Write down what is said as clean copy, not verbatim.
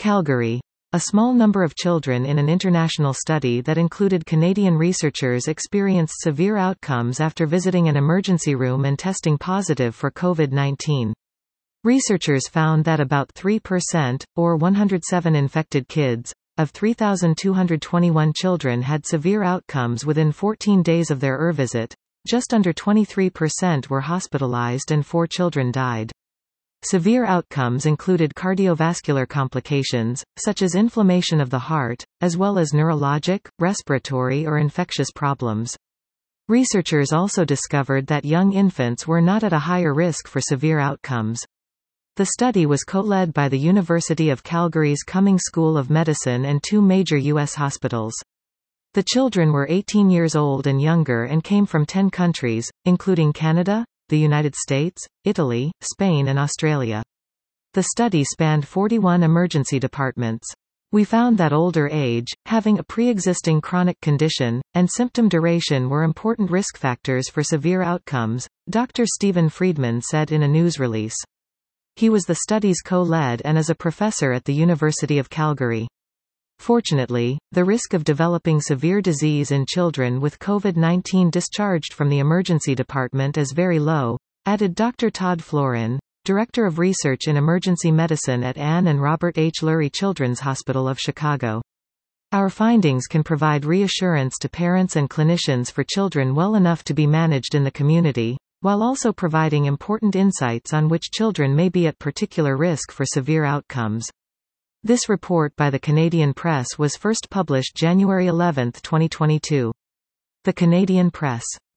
Calgary. A small number of children in an international study that included Canadian researchers experienced severe outcomes after visiting an emergency room and testing positive for COVID-19. Researchers found that about 3%, or 107 infected kids, of 3,221 children had severe outcomes within 14 days of their visit. Just under 23% were hospitalized and 4 children died. Severe outcomes included cardiovascular complications, such as inflammation of the heart, as well as neurologic, respiratory or infectious problems. Researchers also discovered that young infants were not at a higher risk for severe outcomes. The study was co-led by the University of Calgary's Cummings School of Medicine and 2 major U.S. hospitals. The children were 18 years old and younger and came from 10 countries, including Canada, the United States, Italy, Spain and Australia. The study spanned 41 emergency departments. We found that older age, having a pre-existing chronic condition, and symptom duration were important risk factors for severe outcomes, Dr. Stephen Friedman said in a news release. He was the study's co-lead and is a professor at the University of Calgary. Fortunately, the risk of developing severe disease in children with COVID-19 discharged from the emergency department is very low, added Dr. Todd Florin, Director of Research in Emergency Medicine at Ann and Robert H. Lurie Children's Hospital of Chicago. Our findings can provide reassurance to parents and clinicians for children well enough to be managed in the community, while also providing important insights on which children may be at particular risk for severe outcomes. This report by the Canadian Press was first published January 11, 2022. The Canadian Press.